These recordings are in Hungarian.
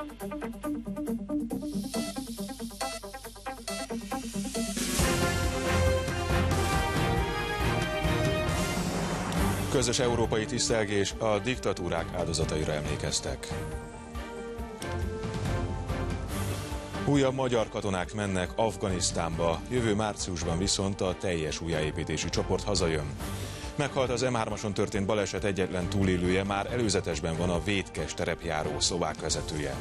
Közös európai tisztelgés, a diktatúrák áldozataira emlékeztek. Újabb magyar katonák mennek Afganisztánba, jövő márciusban viszont a teljes újjáépítési csoport hazajön. Meghalt az M3-ason történt baleset egyetlen túlélője, már előzetesben van a vétkes terepjáró szobák vezetője.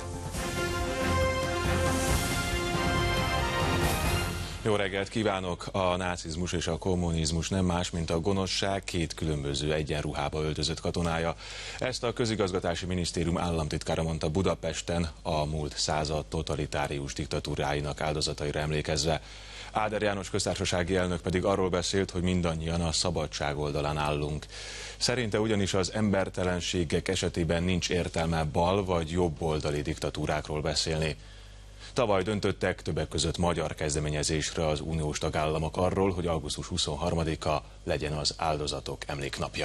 Jó reggelt kívánok! A nácizmus és a kommunizmus nem más, mint a gonoszság két különböző egyenruhába öltözött katonája. Ezt a közigazgatási minisztérium államtitkára mondta Budapesten a múlt század totalitárius diktatúráinak áldozataira emlékezve. Áder János köztársasági elnök pedig arról beszélt, hogy mindannyian a szabadság oldalán állunk. Szerinte ugyanis az embertelenségek esetében nincs értelme bal vagy jobboldali diktatúrákról beszélni. Tavaly döntöttek többek között magyar kezdeményezésre az uniós tagállamok arról, hogy augusztus 23-a legyen az áldozatok emléknapja.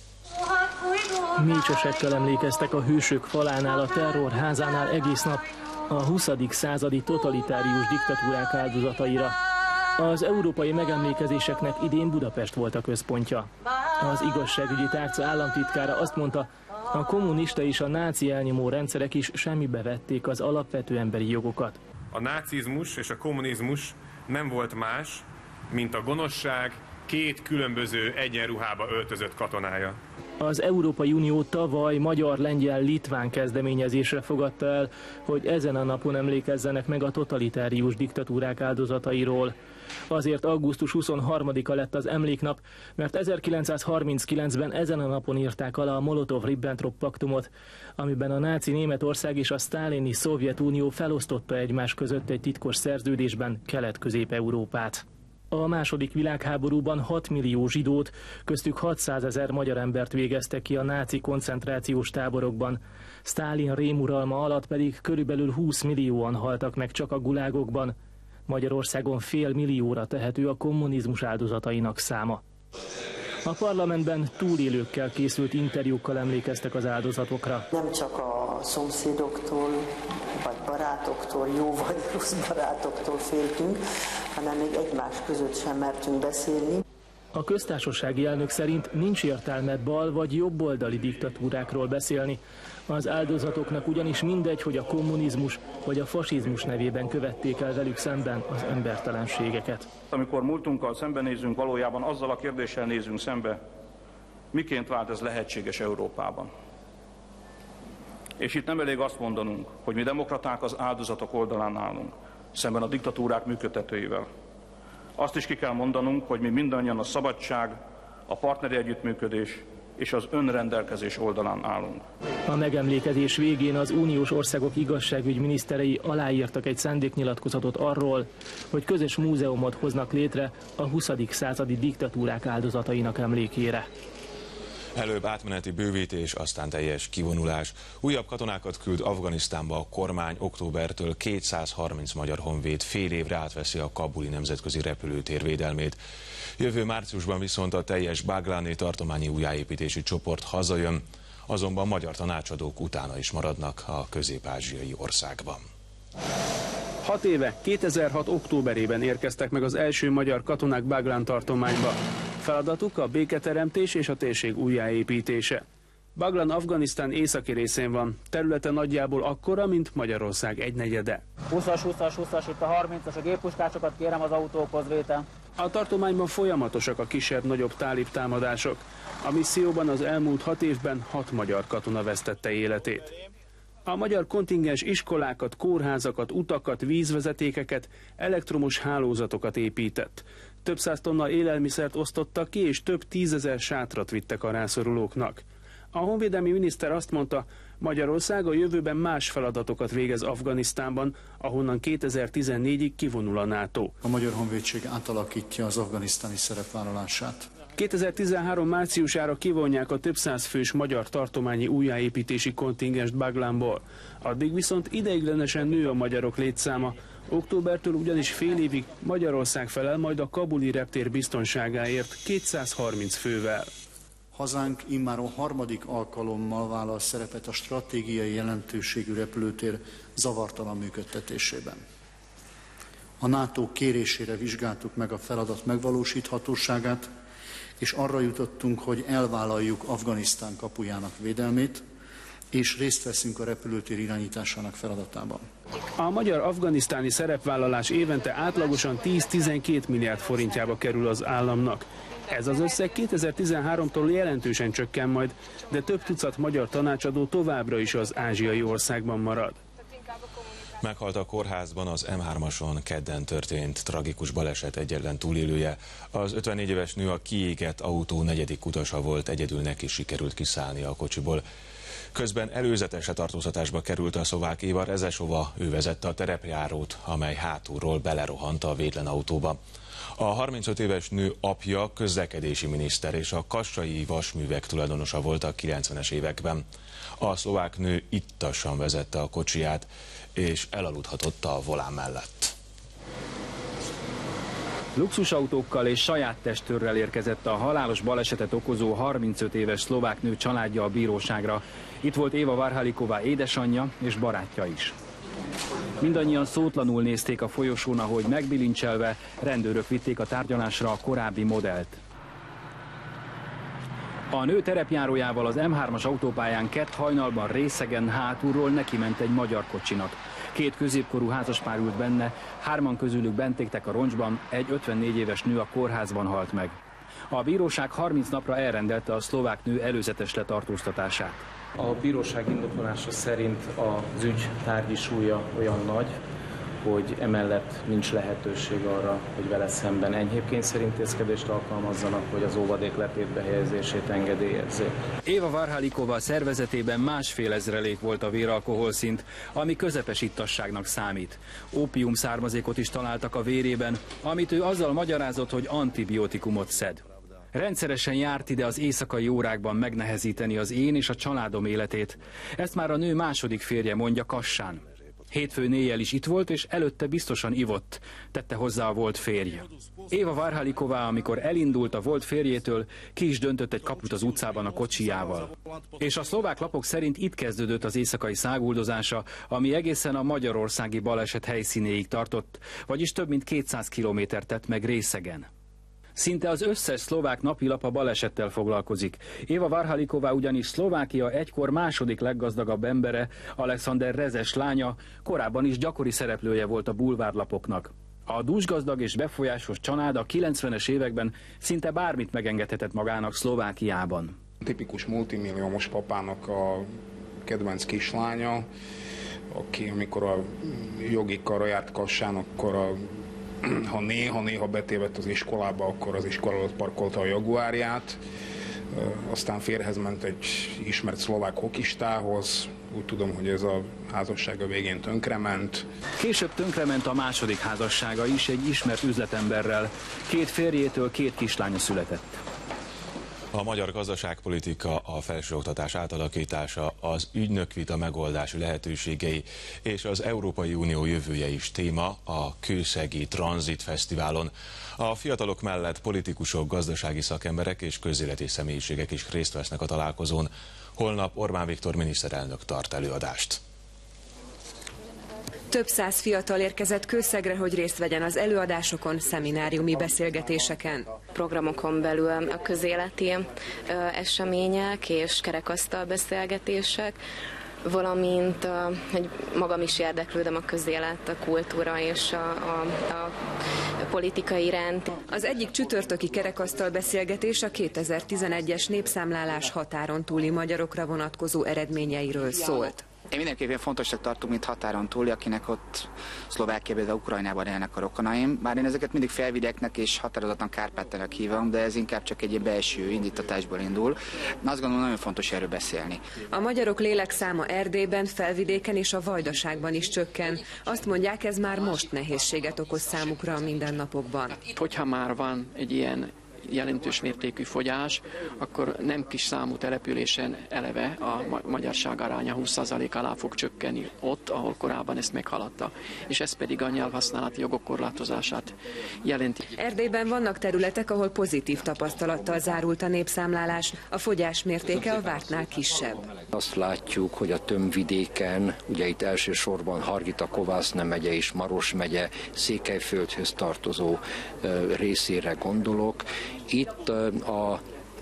Mécsesekkel emlékeztek a hősök falánál, a terrorházánál egész nap a 20. századi totalitárius diktatúrák áldozataira. Az európai megemlékezéseknek idén Budapest volt a központja. Az igazságügyi tárca államtitkára azt mondta, a kommunista és a náci elnyomó rendszerek is semmibe vették az alapvető emberi jogokat. A nácizmus és a kommunizmus nem volt más, mint a gonoszság két különböző egyenruhába öltözött katonája. Az Európai Unió tavaly magyar-lengyel-litván kezdeményezésre fogadta el, hogy ezen a napon emlékezzenek meg a totalitárius diktatúrák áldozatairól. Azért augusztus 23-a lett az emléknap, mert 1939-ben ezen a napon írták alá a Molotov-Ribbentrop paktumot, amiben a náci Németország és a sztálini Szovjetunió felosztotta egymás között egy titkos szerződésben Kelet-Közép-Európát. A második világháborúban 6 millió zsidót, köztük 600 000 magyar embert végeztek ki a náci koncentrációs táborokban. Sztálin rémuralma alatt pedig körülbelül 20 millióan haltak meg csak a gulágokban. Magyarországon fél millióra tehető a kommunizmus áldozatainak száma. A parlamentben túlélőkkel készült interjúkkal emlékeztek az áldozatokra. Nem csak a szomszédoktól, vagy barátoktól, jó vagy rossz barátoktól féltünk, hanem még egymás között sem mertünk beszélni. A köztársasági elnök szerint nincs értelme bal vagy jobboldali diktatúrákról beszélni. Az áldozatoknak ugyanis mindegy, hogy a kommunizmus vagy a fasizmus nevében követték el velük szemben az embertelenségeket. Amikor múltunkkal szembenézünk, valójában azzal a kérdéssel nézünk szembe, miként vált ez lehetséges Európában. És itt nem elég azt mondanunk, hogy mi demokraták az áldozatok oldalán állunk, szemben a diktatúrák működtetőivel. Azt is ki kell mondanunk, hogy mi mindannyian a szabadság, a partneri együttműködés és az önrendelkezés oldalán állunk. A megemlékezés végén az uniós országok igazságügyminiszterei aláírtak egy szándéknyilatkozatot arról, hogy közös múzeumot hoznak létre a 20. századi diktatúrák áldozatainak emlékére. Előbb átmeneti bővítés, aztán teljes kivonulás. Újabb katonákat küld Afganisztánba a kormány, októbertől 230 magyar honvéd fél évre átveszi a kabuli nemzetközi repülőtér védelmét. Jövő márciusban viszont a teljes Baglani tartományi újjáépítési csoport hazajön, azonban magyar tanácsadók utána is maradnak a közép-ázsiai országban. 6 éve, 2006. októberében érkeztek meg az első magyar katonák Baglán tartományba. Feladatuk a béketeremtés és a térség újjáépítése. Baglán Afganisztán északi részén van, területe nagyjából akkora, mint Magyarország egynegyede. 20-as, itt a 30-as, a géppuskásokat kérem az autókhoz vétel. A tartományban folyamatosak a kisebb-nagyobb tálib támadások. A misszióban az elmúlt 6 évben 6 magyar katona vesztette életét. A magyar kontingens iskolákat, kórházakat, utakat, vízvezetékeket, elektromos hálózatokat épített. Több 100 tonna élelmiszert osztottak ki, és több 10 000 sátrat vittek a rászorulóknak. A honvédelmi miniszter azt mondta, Magyarország a jövőben más feladatokat végez Afganisztánban, ahonnan 2014-ig kivonul a NATO. A Magyar Honvédség átalakítja az afganisztáni szerepvállalását. 2013 márciusára kivonják a több 100 fős magyar tartományi újjáépítési kontingenst Baglánból. Addig viszont ideiglenesen nő a magyarok létszáma. Októbertől ugyanis fél évig Magyarország felel majd a kabuli reptér biztonságáért 230 fővel. Hazánk immáron harmadik alkalommal vállal szerepet a stratégiai jelentőségű repülőtér zavartalan működtetésében. A NATO kérésére vizsgáltuk meg a feladat megvalósíthatóságát, és arra jutottunk, hogy elvállaljuk Afganisztán kapujának védelmét, és részt veszünk a repülőtér irányításának feladatában. A magyar afganisztáni szerepvállalás évente átlagosan 10-12 milliárd forintjába kerül az államnak. Ez az összeg 2013-tól jelentősen csökken majd, de több tucat magyar tanácsadó továbbra is az ázsiai országban marad. Meghalt a kórházban az M3-ason kedden történt tragikus baleset egyetlen túlélője. Az 54 éves nő a kiégett autó negyedik utasa volt, egyedül neki sikerült kiszállni a kocsiból. Közben előzetes letartóztatásba került a szlovák Éva Rezesova, ő vezette a terepjárót, amely hátulról belerohant a védlen autóba. A 35 éves nő apja közlekedési miniszter és a kassai vasművek tulajdonosa volt a 90-es években. A szlovák nő ittasan vezette a kocsiját, és elaludhatott a volán mellett. Luxusautókkal és saját testőrrel érkezett a halálos balesetet okozó 35 éves szlovák nő családja a bíróságra. Itt volt Éva Varhalikova édesanyja és barátja is. Mindannyian szótlanul nézték a folyosón, ahogy megbilincselve rendőrök vitték a tárgyalásra a korábbi modellt. A nő terepjárójával az M3-as autópályán kett hajnalban részegen hátulról nekiment egy magyar kocsinak. Két középkorú házaspár ült benne, 3 közülük bent égtek a roncsban, egy 54 éves nő a kórházban halt meg. A bíróság 30 napra elrendelte a szlovák nő előzetes letartóztatását. A bíróság indoklása szerint az ügy tárgyi súlya olyan nagy, hogy emellett nincs lehetőség arra, hogy vele szemben enyhébb kényszerintézkedést alkalmazzanak, vagy az óvadék letétbe helyezését engedélyezzék. Éva Varhalikova szervezetében 1,5 ezrelék volt a véralkoholszint, ami közepes ittasságnak számít. Ópium származékot is találtak a vérében, amit ő azzal magyarázott, hogy antibiotikumot szed. Rendszeresen járt ide az éjszakai órákban megnehezíteni az én és a családom életét. Ezt már a nő második férje mondja Kassán. Hétfőn éjjel is itt volt, és előtte biztosan ivott, tette hozzá a volt férje. Éva Varhalikova, amikor elindult a volt férjétől, ki is döntött egy kaput az utcában a kocsijával. És a szlovák lapok szerint itt kezdődött az éjszakai száguldozása, ami egészen a magyarországi baleset helyszínéig tartott, vagyis több mint 200 kilométert tett meg részegen. Szinte az összes szlovák napilap a balesettel foglalkozik. Éva Varhalikova ugyanis Szlovákia egykor második leggazdagabb embere, Alexander Rezes lánya, korábban is gyakori szereplője volt a bulvárlapoknak. A dúsgazdag és befolyásos család a 90-es években szinte bármit megengedhetett magának Szlovákiában. Tipikus multimilliómos papának a kedvenc kislánya, aki amikor a jogi karra járt Kassán, akkor ha néha betévedt az iskolába, akkor az iskola előtt parkolta a Jaguárját. Aztán férjhez ment egy ismert szlovák hokistához. Úgy tudom, hogy ez a házassága végén tönkrement. Később tönkrement a második házassága is egy ismert üzletemberrel. 2 férjétől 2 kislánya született. A magyar gazdaságpolitika, a felsőoktatás átalakítása, az ügynökvita megoldási lehetőségei és az Európai Unió jövője is téma a Kőszegi Tranzit Fesztiválon. A fiatalok mellett politikusok, gazdasági szakemberek és közéleti személyiségek is részt vesznek a találkozón. Holnap Orbán Viktor miniszterelnök tart előadást. Több száz fiatal érkezett Kőszegre, hogy részt vegyen az előadásokon, szemináriumi beszélgetéseken. Programokon belül a közéleti események és kerekasztal beszélgetések, valamint hogy magam is érdeklődöm a közélet, a kultúra és a politika iránt. Az egyik csütörtöki kerekasztal beszélgetés a 2011-es népszámlálás határon túli magyarokra vonatkozó eredményeiről szólt. Én mindenképpen fontosnak tartom, mint határon túli, akinek ott Szlovákiában, de Ukrajnában élnek a rokonaim. Bár én ezeket mindig felvidéknek és határozatlan Kárpátalnak hívom, de ez inkább csak egy belső indítatásból indul. Azt gondolom, nagyon fontos erről beszélni. A magyarok lélekszáma Erdélyben, Felvidéken és a Vajdaságban is csökken. Azt mondják, ez már most nehézséget okoz számukra a mindennapokban. Hogyha már van egy ilyen jelentős mértékű fogyás, akkor nem kis számú településen eleve a magyarság aránya 20% alá fog csökkenni ott, ahol korábban ezt meghaladta. És ez pedig a nyelvhasználati jogok korlátozását jelenti. Erdélyben vannak területek, ahol pozitív tapasztalattal zárult a népszámlálás. A fogyás mértéke a vártnál kisebb. Azt látjuk, hogy a tömbvidéken, ugye itt elsősorban Hargita-Kovászna megye és Maros megye Székelyföldhöz tartozó részére gondolok. Itt a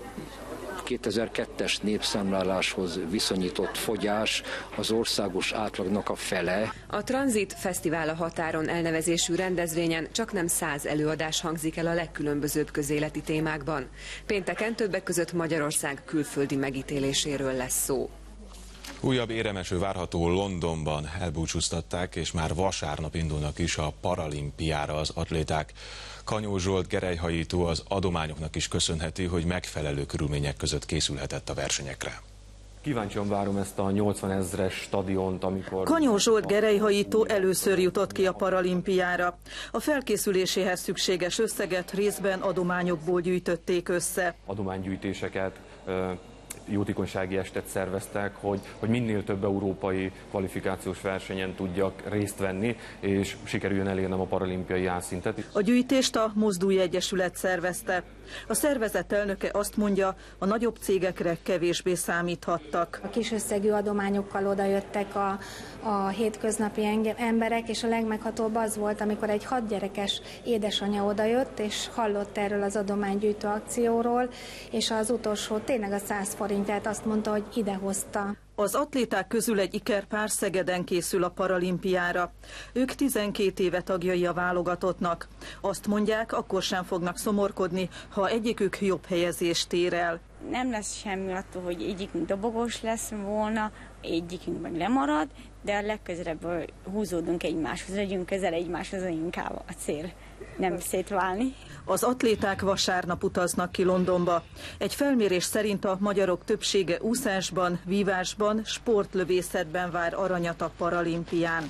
2002-es népszámláláshoz viszonyított fogyás az országos átlagnak a fele. A Tranzit Fesztivál a határon elnevezésű rendezvényen csaknem 100 előadás hangzik el a legkülönbözőbb közéleti témákban. Pénteken többek között Magyarország külföldi megítéléséről lesz szó. Újabb éremeső várható Londonban, elbúcsúztatták, és már vasárnap indulnak is a paralimpiára az atléták. Kanyó Zsolt gerelyhajító az adományoknak is köszönheti, hogy megfelelő körülmények között készülhetett a versenyekre. Kíváncsian várom ezt a 80 000-es stadiont, amikor... Kanyó Zsolt gerelyhajító először jutott ki a paralimpiára. A felkészüléséhez szükséges összeget részben adományokból gyűjtötték össze. Adománygyűjtéseket, jótékonysági estet szerveztek, hogy minél több európai kvalifikációs versenyen tudjak részt venni, és sikerüljön elérnem a paralimpiai álszintet. A gyűjtést a Mozdulj Egyesület szervezte. A szervezet elnöke azt mondja, a nagyobb cégekre kevésbé számíthattak. A kis összegű adományokkal odajöttek a hétköznapi emberek, és a legmeghatóbb az volt, amikor egy 6 gyerekes édesanyja odajött, és hallott erről az adománygyűjtő akcióról, és az utolsó, tényleg a 100 forintját azt mondta, hogy idehozta. Az atléták közül egy ikerpár Szegeden készül a paralimpiára. Ők 12 éve tagjai a válogatottnak. Azt mondják, akkor sem fognak szomorkodni, ha egyikük jobb helyezést ér el. Nem lesz semmi attól, hogy egyikünk dobogós lesz volna, egyikünk meg lemarad, de a legközelebb húzódunk egymáshoz, legyünk közel egymáshoz, inkább a cél, nem szétválni. Az atléták vasárnap utaznak ki Londonba. Egy felmérés szerint a magyarok többsége úszásban, vívásban, sportlövészetben vár aranyat a paralimpián.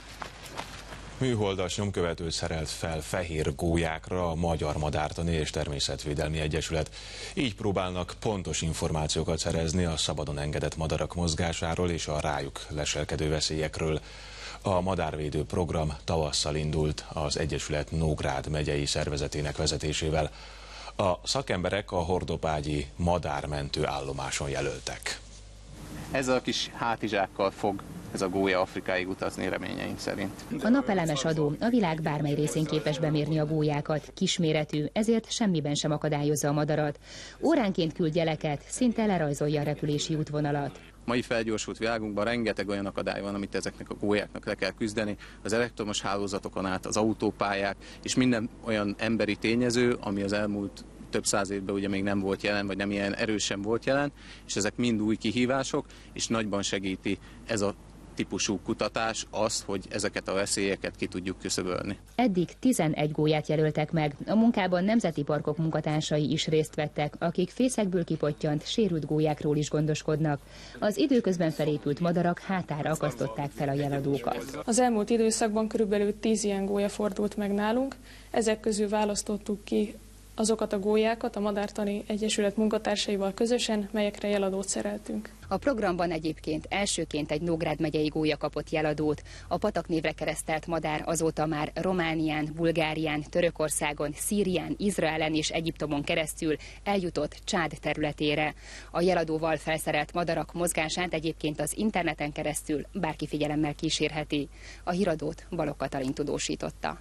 Műholdas nyomkövetőt szerelt fel fehér gólyákra a Magyar Madártani és Természetvédelmi Egyesület. Így próbálnak pontos információkat szerezni a szabadon engedett madarak mozgásáról és a rájuk leselkedő veszélyekről. A madárvédő program tavasszal indult az Egyesület Nógrád megyei szervezetének vezetésével. A szakemberek a hordopágyi madármentő állomáson jelöltek. Ezzel a kis hátizsákkal fog ez a gólya Afrikáig utazni reményeink szerint. A napelemes adó a világ bármely részén képes bemérni a gólyákat, kisméretű, ezért semmiben sem akadályozza a madarat. Óránként küld jeleket, szinte lerajzolja a repülési útvonalat. Mai felgyorsult világunkban rengeteg olyan akadály van, amit ezeknek a gólyáknak le kell küzdeni, az elektromos hálózatokon át, az autópályák, és minden olyan emberi tényező, ami az elmúlt több száz évben ugye még nem volt jelen, vagy nem ilyen erősen volt jelen, és ezek mind új kihívások, és nagyban segíti ez a típusú kutatás azt, hogy ezeket a veszélyeket ki tudjuk küszöbölni. Eddig 11 gólyát jelöltek meg. A munkában nemzeti parkok munkatársai is részt vettek, akik fészekből kipottyant, sérült gólyákról is gondoskodnak. Az időközben felépült madarak hátára akasztották fel a jeladókat. Az elmúlt időszakban körülbelül 10 ilyen gólya fordult meg nálunk. Ezek közül választottuk ki azokat a gólyákat a Madártani Egyesület munkatársaival közösen, melyekre jeladót szereltünk. A programban egyébként elsőként egy Nógrád megyei gólya kapott jeladót. A patak névre keresztelt madár azóta már Románián, Bulgárián, Törökországon, Szírián, Izraelen és Egyiptomon keresztül eljutott Csád területére. A jeladóval felszerelt madarak mozgását egyébként az interneten keresztül bárki figyelemmel kísérheti. A híradót Balogh Katalin tudósította.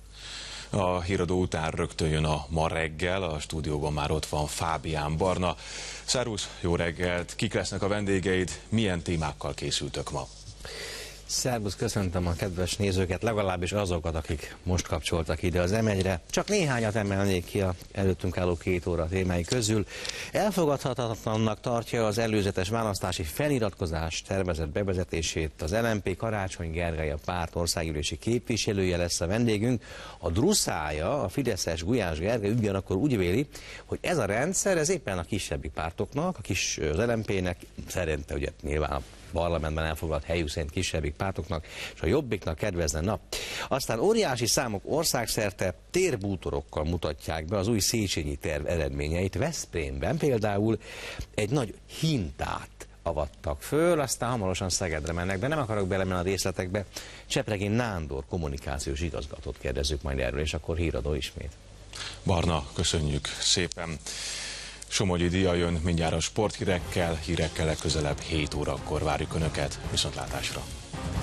A híradó után rögtön jön a Ma reggel, a stúdióban már ott van Fábián Barna. Szervusz, jó reggelt! Kik lesznek a vendégeid, milyen témákkal készültök ma? Szervusz, köszöntöm a kedves nézőket, legalábbis azokat, akik most kapcsoltak ide az M1-re. Csak néhányat emelnék ki a előttünk álló 2 óra témái közül. Elfogadhatatlannak tartja az előzetes választási feliratkozás tervezett bevezetését. Az LMP Karácsony Gergely, a párt országgyűlési képviselője lesz a vendégünk. A druszája, a fideszes Gulyás Gergely ugyanakkor úgy véli, hogy ez a rendszer, ez éppen a kisebbik pártoknak, az LMP-nek szerinte ugye nyilván a parlamentben elfoglalt helyük szerint kisebbik pártoknak és a Jobbiknak kedvezne. Na, aztán óriási számok országszerte térbútorokkal mutatják be az új Széchenyi terv eredményeit. Veszprémben például egy nagy hintát avattak föl, aztán hamarosan Szegedre mennek, de nem akarok belemenni a részletekbe. Csepregi Nándor kommunikációs igazgatót kérdezzük majd erről, és akkor híradó ismét. Barna, köszönjük szépen. Somogyi Dia jön mindjárt a sporthírekkel, legközelebb 7 órakor várjuk Önöket. Viszontlátásra!